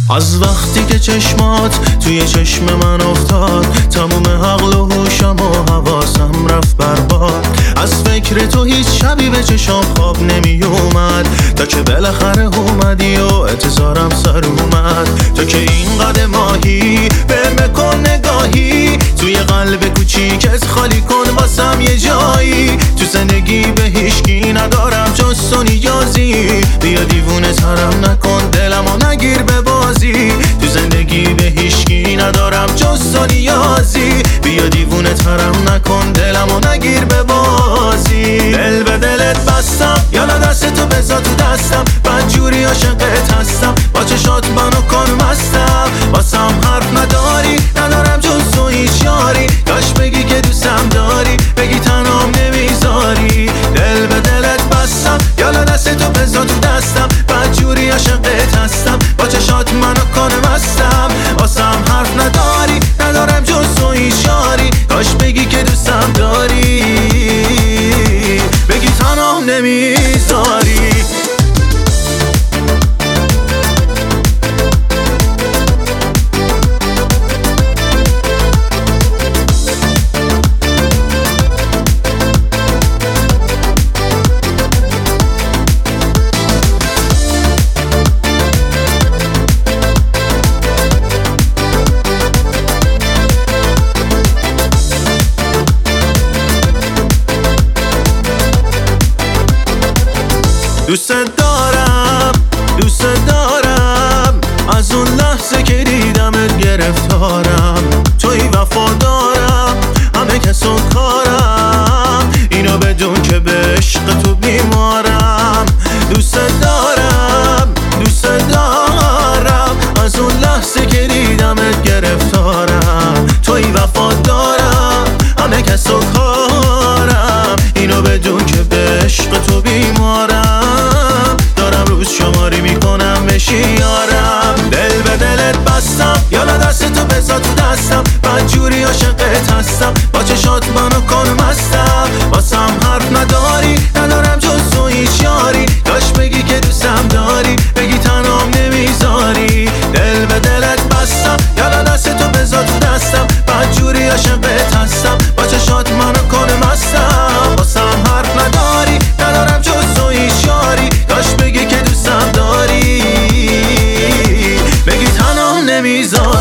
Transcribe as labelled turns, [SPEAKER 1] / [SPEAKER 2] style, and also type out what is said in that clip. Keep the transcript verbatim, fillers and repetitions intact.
[SPEAKER 1] از وقتی که چشمات توی چشم من افتاد، تموم عقل و هوشم و حواسم رفت برباد. از فکر تو هیچ شبی به چشام خواب نمی اومد، تا که بالاخره اومدی و انتظارم سر اومد. تا که اینقدر ماهی بهم کن نگاهی، توی قلب کوچیکت خالی کن واسم یه جایی. تو زندگی به هیچکی ندارم جز تو نیازی، بیا دیوونه ترم نکن دلمو نگیر به بازی. تو زندگی به هیچکی ندارم جز تو نیازی، بیا دیوونه ترم نکن دلمو نگیر به بازی. دل به دلت بستم، یالا دست تو بذار تو دستم، بدجوری عاشقت هستم، با چشات منو کن مستم. واسم حرف نداری، ندارم جز تو هیچ یاری، کاش بگی که دوستم داری، بگی تنام نمیذاری. دل به دلت بستم، یالا دست تو بذار تو دستم، بدجوری عاشقت هستم، با چشات منو کن مستم. واسم حرف نداری، ندارم جز تو هیچ یاری، کاش بگی که دوستم داری، بگی تنام نمیذاری. دوست دارم، دوست دارم، از اون لحظه که دیدمت گرفتارم. توی وفادارم، همه کس و کارم، اینو بدون که به عشق تو بیمارم. دوست دارم، دوست دارم، از اون لحظه که دیدمت گرفتارم. توی وفادارم، همه کس و کارم، اینو بدون که به عشق تو بیمارم. شماری میکنم بشی یارم. دل به دلت بستم، یالا دست تو بذار تو دستم، بدجوری عاشقت هستم، با چشات منو کن مستم. واسم حرف نداری، ندارم جز تو هیچ یاری، کاش بگی که دوستم داری، بگی تنام نمیذاری. دل به دلت بستم، یالا دست تو بذار تو دستم، بدجوری عاشقت هستم، با چشات منو کن مستم. واسم حرف نداری، ندارم جز تو هیچ یاری، کاش بگی که دوستم داری، بگی تنام نمیذاری.